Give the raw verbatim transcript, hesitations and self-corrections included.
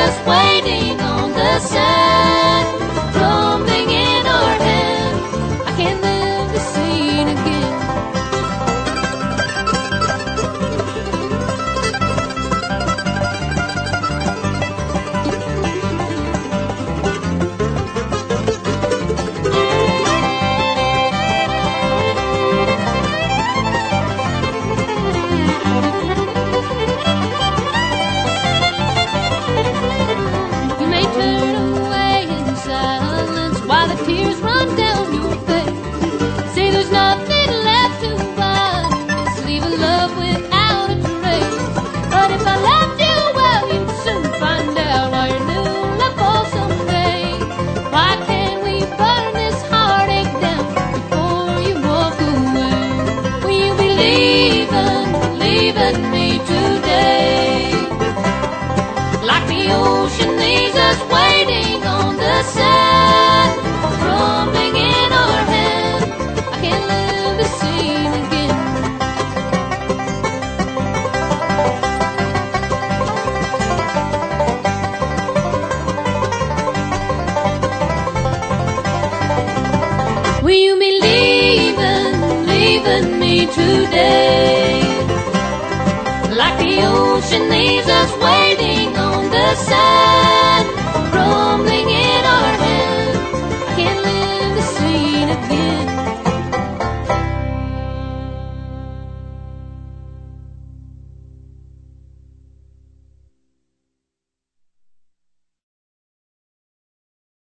us waiting on the sand, crumbling in our hand. I can't live the scene again. You may turn away in silence while the tears run down your face. Say there's nothing left to buy, just leave a love without a trace. But if I left you, well, you'd soon find out why your new love falls someday. Why can't we burn this heartache down before you walk away? Will you be leaving, leaving me today? Like the ocean leaves us waiting on the sand, crumbling in our hand. I can't live the scene again. Will you be leaving, leaving me today? Like the ocean leaves us waiting on the sand.